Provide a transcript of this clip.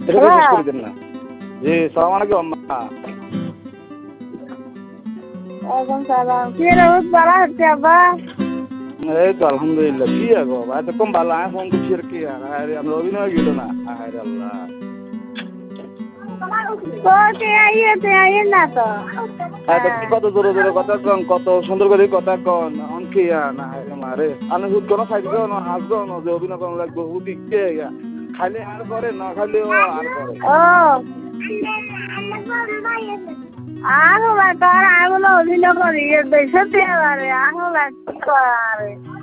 এটা তো শেষ করে দেন না। জি সালাম আলাইকুম আম্মা। ওয়ালাইকুম সালাম। কি রে ভালো হচ্ছে আব্বা? এই তো আলহামদুলিল্লাহ। কি গো ভাই তো কম ভালো আমি ফোন করছি আর কি আর আরে আমরা অভিনয় গেল না। আরে আল্লাহ তে আইয়ে না তো। তো কি কত জোরে জোরে কথা কন, কত সুন্দর করে কথা কন, অনকি না হায় মারে আমি হুদ কোনো খাইতে গো না হাসবো না যে অভিনয় করা লাগবে হুদি কে খাইলে আর করে না খাইলেও আর করে। ও আহ তোর আমি অভিনয় করি দেশে আরে আহ কি করে